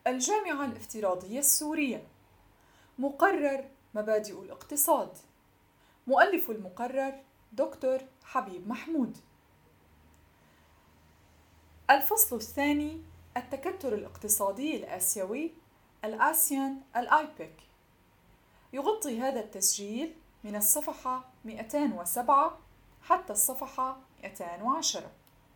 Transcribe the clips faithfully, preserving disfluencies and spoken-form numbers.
الجامعة الافتراضية السورية. مقرر مبادئ الاقتصاد. مؤلف المقرر دكتور حبيب محمود. الفصل الثاني: التكتل الاقتصادي الآسيوي، الآسيان الآيبك. يغطي هذا التسجيل من الصفحة مئتين وسبعة حتى الصفحة مئتين وعشرة.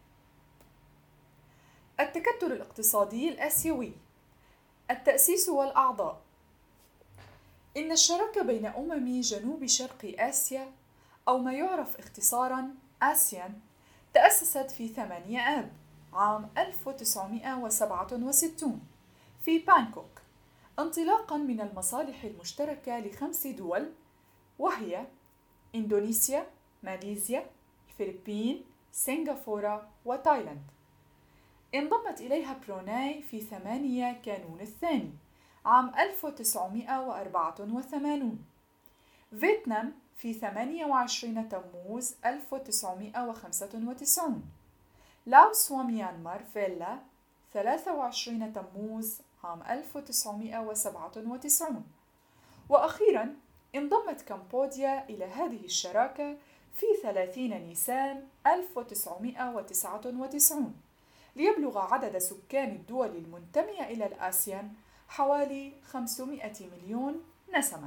التكتل الاقتصادي الآسيوي: التأسيس والأعضاء. إن الشراكة بين أمم جنوب شرق آسيا أو ما يعرف اختصاراً آسيان تأسست في ثمانية آب عام ألف وتسعمائة وسبعة وستين في بانكوك، انطلاقاً من المصالح المشتركة لخمس دول، وهي إندونيسيا، ماليزيا، الفلبين، سنغافورة وتايلاند. انضمت إليها بروناي في ثمانية كانون الثاني عام ألف وتسعمائة وأربعة وثمانين، فيتنام في ثمانية وعشرين تموز ألف وتسعمائة وخمسة وتسعين، لاوس وميانمار فيلا ثلاثة وعشرين تموز عام ألف وتسعمائة وسبعة وتسعين، وأخيراً انضمت كمبوديا إلى هذه الشراكة في ثلاثين نيسان ألف وتسعمائة وتسعة وتسعين، ليبلغ عدد سكان الدول المنتمية إلى الآسيان حوالي خمسمائة مليون نسمة.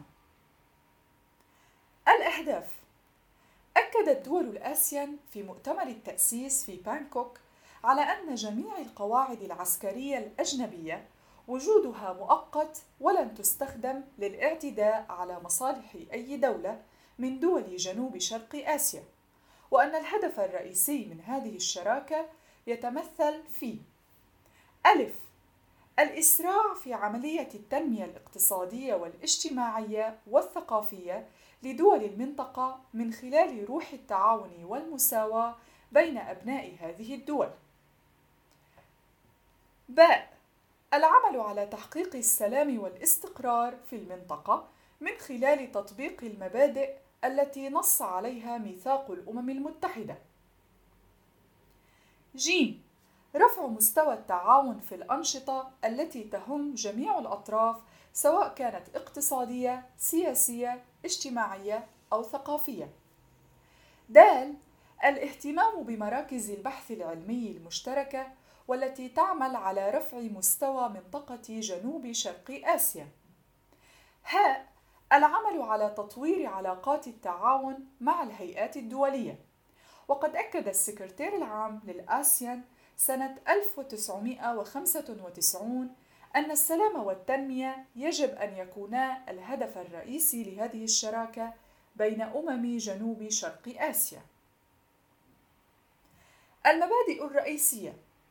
الأهداف: أكدت دول الآسيان في مؤتمر التأسيس في بانكوك على أن جميع القواعد العسكرية الأجنبية وجودها مؤقت ولن تستخدم للاعتداء على مصالح أي دولة من دول جنوب شرق آسيا، وأن الهدف الرئيسي من هذه الشراكة يتمثل في: ألف: الإسراع في عملية التنمية الاقتصادية والاجتماعية والثقافية لدول المنطقة من خلال روح التعاون والمساواة بين أبناء هذه الدول. باء: العمل على تحقيق السلام والاستقرار في المنطقة من خلال تطبيق المبادئ التي نص عليها ميثاق الأمم المتحدة. جيم: رفع مستوى التعاون في الأنشطة التي تهم جميع الأطراف، سواء كانت اقتصادية، سياسية، اجتماعية أو ثقافية. دال: الاهتمام بمراكز البحث العلمي المشتركة والتي تعمل على رفع مستوى منطقة جنوب شرق آسيا. هاء: العمل على تطوير علاقات التعاون مع الهيئات الدولية. وقد أكد السكرتير العام للآسيان سنة ألف وتسعمائة وخمسة وتسعين أن السلام والتنمية يجب أن يكونا الهدف الرئيسي لهذه الشراكة بين أمم جنوب شرق آسيا. المبادئ الرئيسية: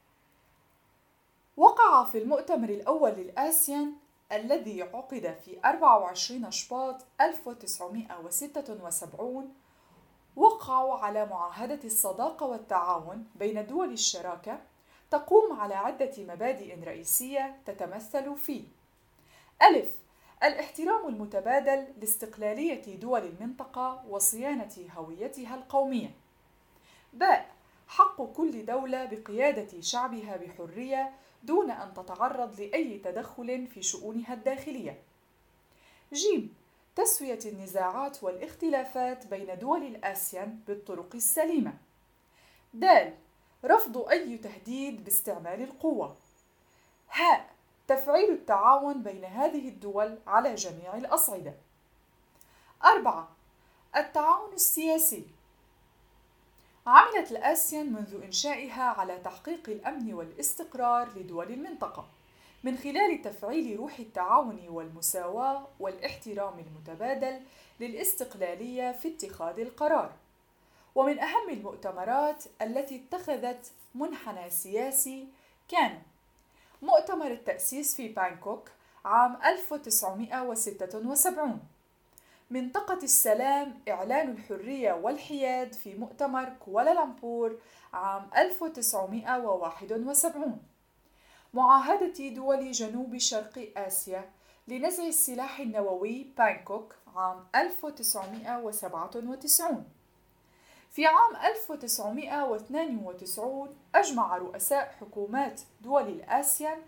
وقع في المؤتمر الأول للآسيان الذي عقد في أربعة وعشرين شباط ألف وتسعمائة وستة وسبعين، وقعوا على معاهدة الصداقة والتعاون بين دول الشراكة تقوم على عدة مبادئ رئيسية تتمثل في: ألف: الاحترام المتبادل لاستقلالية دول المنطقة وصيانة هويتها القومية. باء: حق كل دولة بقيادة شعبها بحرية دون أن تتعرض لأي تدخل في شؤونها الداخلية. جيم: تسوية النزاعات والاختلافات بين دول الآسيان بالطرق السليمة. دال: رفض أي تهديد باستعمال القوة. هاء: تفعيل التعاون بين هذه الدول على جميع الأصعدة. أربعة: التعاون السياسي. عملت الآسيان منذ إنشائها على تحقيق الأمن والاستقرار لدول المنطقة من خلال تفعيل روح التعاون والمساواة والاحترام المتبادل للاستقلالية في اتخاذ القرار. ومن أهم المؤتمرات التي اتخذت منحنى سياسي كان مؤتمر التأسيس في بانكوك عام ألف وتسعمائة وستة وسبعين، منطقة السلام إعلان الحرية والحياد في مؤتمر كوالالمبور عام ألف وتسعمائة وواحد وسبعين، معاهدة دول جنوب شرق آسيا لنزع السلاح النووي بانكوك عام ألف وتسعمائة وسبعة وتسعين. في عام ألف وتسعمائة واثنين وتسعين أجمع رؤساء حكومات دول الآسيان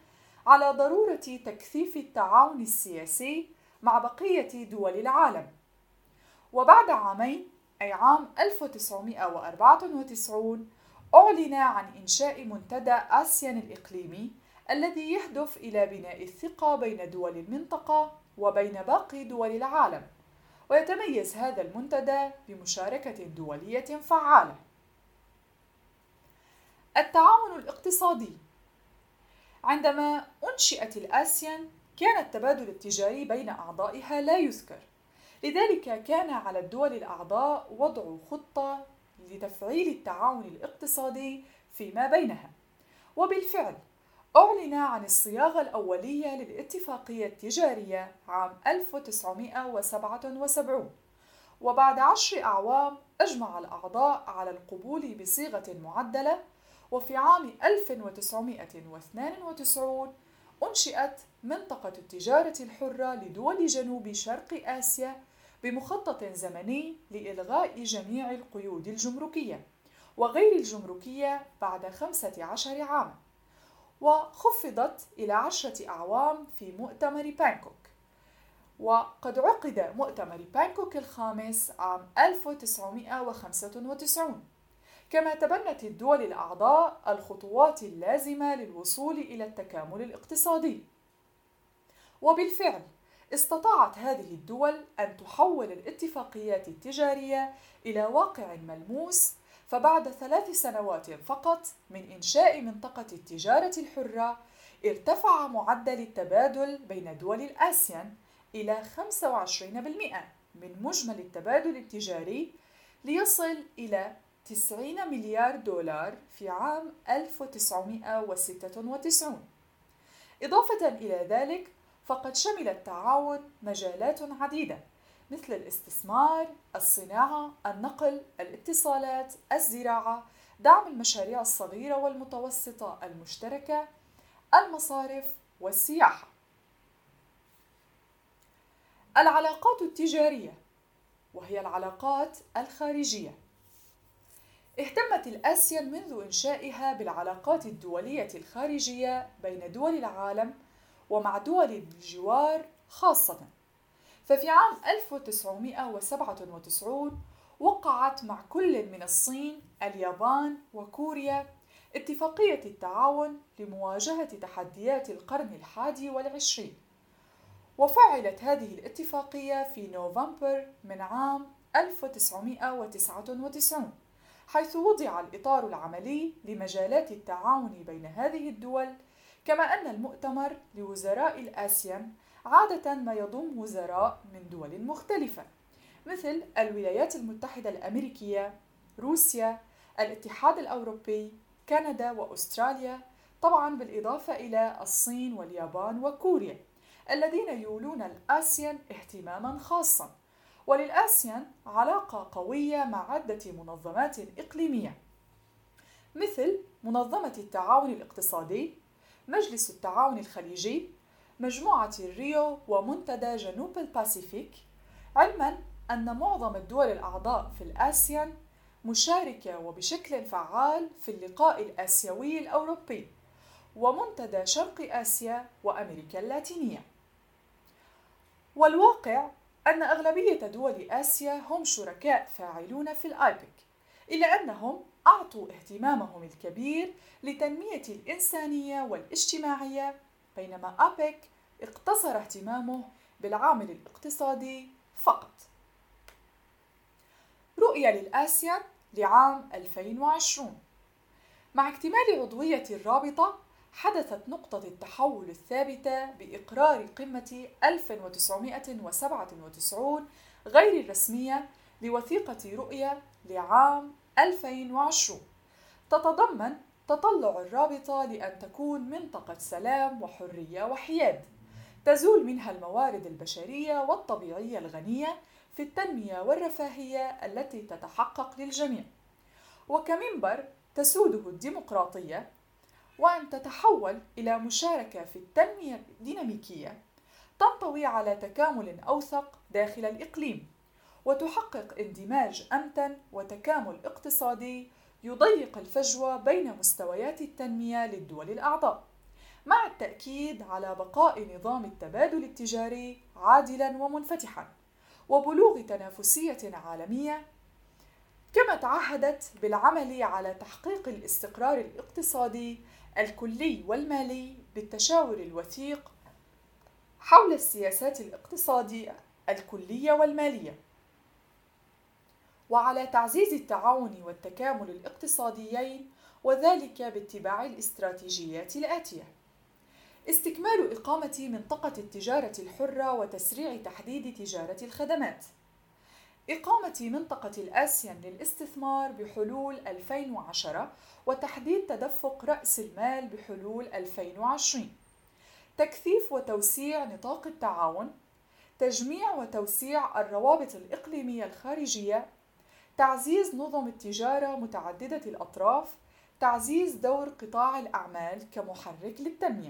على ضرورة تكثيف التعاون السياسي مع بقية دول العالم. وبعد عامين، أي عام ألف وتسعمائة وأربعة وتسعين، أعلن عن إنشاء منتدى آسيان الإقليمي الذي يهدف إلى بناء الثقة بين دول المنطقة وبين باقي دول العالم، ويتميز هذا المنتدى بمشاركة دولية فعالة. التعاون الاقتصادي. عندما أنشئت الآسيان كان التبادل التجاري بين أعضائها لا يذكر، لذلك كان على الدول الأعضاء وضع خطة لتفعيل التعاون الاقتصادي فيما بينها. وبالفعل أعلن عن الصياغة الأولية للاتفاقية التجارية عام ألف وتسعمائة وسبعة وسبعين، وبعد عشر أعوام أجمع الأعضاء على القبول بصيغة معدلة. وفي عام ألف وتسعمائة واثنين وتسعين أنشئت منطقة التجارة الحرة لدول جنوب شرق آسيا بمخطط زمني لإلغاء جميع القيود الجمركية وغير الجمركية بعد خمسة عشر عاما، وخفضت إلى عشرة أعوام في مؤتمر بانكوك. وقد عقد مؤتمر بانكوك الخامس عام ألف وتسعمائة وخمسة وتسعين. كما تبنت الدول الأعضاء الخطوات اللازمة للوصول إلى التكامل الاقتصادي. وبالفعل استطاعت هذه الدول أن تحول الاتفاقيات التجارية إلى واقع ملموس، فبعد ثلاث سنوات فقط من إنشاء منطقة التجارة الحرة ارتفع معدل التبادل بين دول الآسيان إلى خمسة وعشرين بالمئة من مجمل التبادل التجاري، ليصل إلى تسعين مليار دولار في عام ألف وتسعمائة وستة وتسعين. إضافة إلى ذلك، فقد شمل التعاون مجالات عديدة مثل الاستثمار، الصناعة، النقل، الاتصالات، الزراعة، دعم المشاريع الصغيرة والمتوسطة المشتركة، المصارف والسياحة. العلاقات التجارية، وهي العلاقات الخارجية. اهتمت الآسيان منذ إنشائها بالعلاقات الدولية الخارجية بين دول العالم ومع دول الجوار خاصة. ففي عام ألف وتسعمائة وسبعة وتسعين وقعت مع كل من الصين، اليابان وكوريا اتفاقية التعاون لمواجهة تحديات القرن الحادي والعشرين. وفعلت هذه الاتفاقية في نوفمبر من عام ألف وتسعمائة وتسعة وتسعين، حيث وضع الإطار العملي لمجالات التعاون بين هذه الدول. كما أن المؤتمر لوزراء الآسيان عادة ما يضم وزراء من دول مختلفة مثل الولايات المتحدة الأمريكية، روسيا، الاتحاد الأوروبي، كندا وأستراليا، طبعا بالإضافة إلى الصين واليابان وكوريا، الذين يولون الآسيان اهتماما خاصا. وللآسيان علاقة قوية مع عدة منظمات إقليمية مثل منظمة التعاون الاقتصادي، مجلس التعاون الخليجي، مجموعة الريو ومنتدى جنوب الباسيفيك، علما أن معظم الدول الأعضاء في الآسيان مشاركة وبشكل فعال في اللقاء الآسيوي الأوروبي ومنتدى شرق آسيا وأمريكا اللاتينية. والواقع أن أغلبية دول آسيا هم شركاء فاعلون في الآيبك، إلا أنهم أعطوا اهتمامهم الكبير لتنمية الإنسانية والاجتماعية، بينما آبك اقتصر اهتمامه بالعامل الاقتصادي فقط. رؤية للآسيان لعام ألفين وعشرين. مع اكتمال عضوية الرابطة، حدثت نقطة التحول الثابتة بإقرار قمة ألف وتسعمائة وسبعة وتسعين غير الرسمية لوثيقة رؤية لعام ألفين وعشرين، تتضمن تطلع الرابطة لأن تكون منطقة سلام وحرية وحياد، تزول منها الموارد البشرية والطبيعية الغنية في التنمية والرفاهية التي تتحقق للجميع، وكمنبر تسوده الديمقراطية، وأن تتحول إلى مشاركة في التنمية الديناميكية تنطوي على تكامل أوثق داخل الإقليم، وتحقق اندماج أمتن وتكامل اقتصادي يضيق الفجوة بين مستويات التنمية للدول الأعضاء، مع التأكيد على بقاء نظام التبادل التجاري عادلاً ومنفتحاً وبلوغ تنافسية عالمية، كما تعهدت بالعمل على تحقيق الاستقرار الاقتصادي الكلي والمالي بالتشاور الوثيق حول السياسات الاقتصادية الكلية والمالية، وعلى تعزيز التعاون والتكامل الاقتصاديين، وذلك باتباع الاستراتيجيات الآتية: استكمال إقامة منطقة التجارة الحرة وتسريع تحديد تجارة الخدمات، إقامة منطقة الآسيان للاستثمار بحلول ألفين وعشرة وتحديد تدفق رأس المال بحلول ألفين وعشرين، تكثيف وتوسيع نطاق التعاون، تجميع وتوسيع الروابط الإقليمية الخارجية، تعزيز نظم التجارة متعددة الأطراف، تعزيز دور قطاع الأعمال كمحرك للتنمية.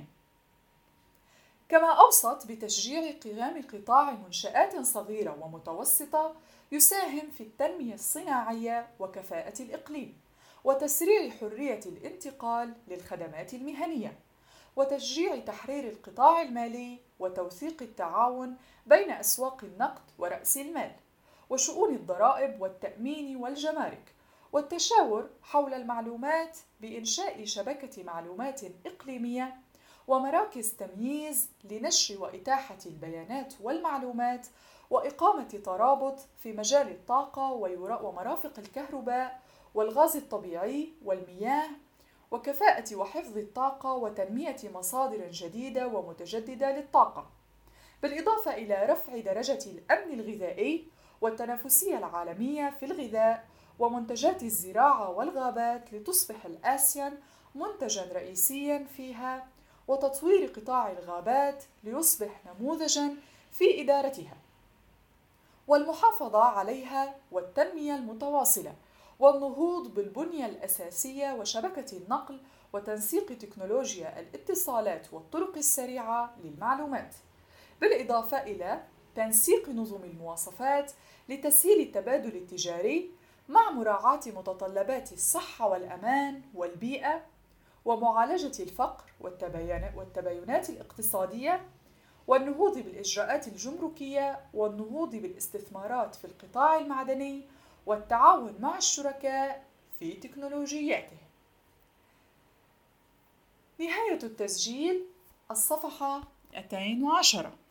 كما أوصت بتشجيع قيام قطاع منشآت صغيرة ومتوسطة يساهم في التنمية الصناعية وكفاءة الإقليم، وتسريع حرية الانتقال للخدمات المهنية، وتشجيع تحرير القطاع المالي وتوثيق التعاون بين أسواق النقد ورأس المال وشؤون الضرائب والتأمين والجمارك، والتشاور حول المعلومات بإنشاء شبكة معلومات إقليمية ومراكز تمييز لنشر وإتاحة البيانات والمعلومات، وإقامة ترابط في مجال الطاقة ومرافق الكهرباء والغاز الطبيعي والمياه وكفاءة وحفظ الطاقة وتنمية مصادر جديدة ومتجددة للطاقة، بالإضافة إلى رفع درجة الأمن الغذائي والتنافسية العالمية في الغذاء ومنتجات الزراعة والغابات لتصبح الآسيان منتجاً رئيسياً فيها، وتطوير قطاع الغابات ليصبح نموذجاً في إدارتها، والمحافظة عليها والتنمية المتواصلة، والنهوض بالبنية الأساسية وشبكة النقل وتنسيق تكنولوجيا الاتصالات والطرق السريعة للمعلومات، بالإضافة إلى تنسيق نظم المواصفات لتسهيل التبادل التجاري مع مراعاة متطلبات الصحة والأمان والبيئة، ومعالجة الفقر والتباينات الاقتصادية، والنهوض بالإجراءات الجمركية، والنهوض بالاستثمارات في القطاع المعدني، والتعاون مع الشركاء في تكنولوجياته. نهاية التسجيل الصفحة مئتين وعشرة.